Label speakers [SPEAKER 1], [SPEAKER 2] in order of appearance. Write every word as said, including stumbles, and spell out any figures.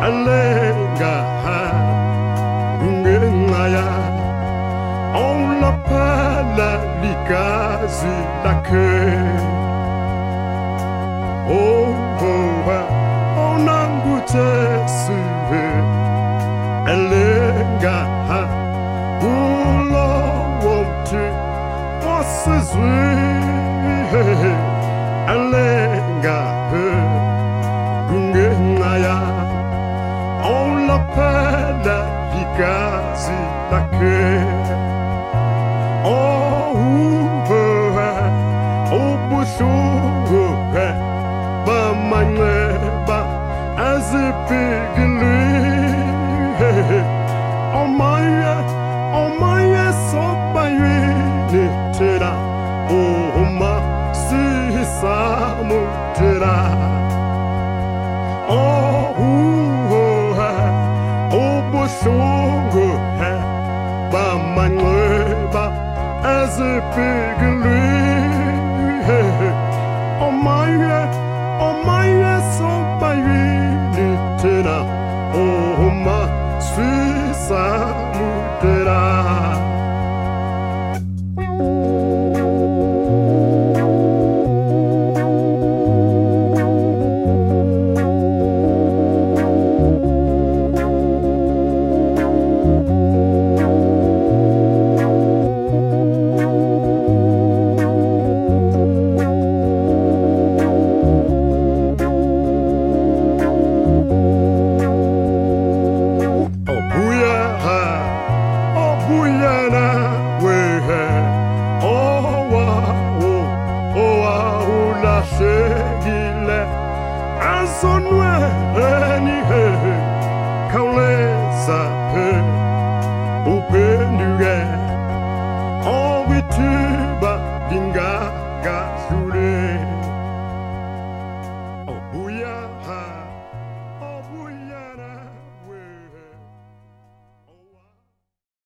[SPEAKER 1] alenga ungengaya on la pala likazi lake oh oh on angute suve alenga ulo wote wasizwe alenga ungengaya on la pala likazi lake oh oh oh bushungu ba maneba as a big oh my oh my so by ni tera oh ma si samudra oh oh bushungu ba maneba as a big oh my oh my so by ni tera oh ma si samudra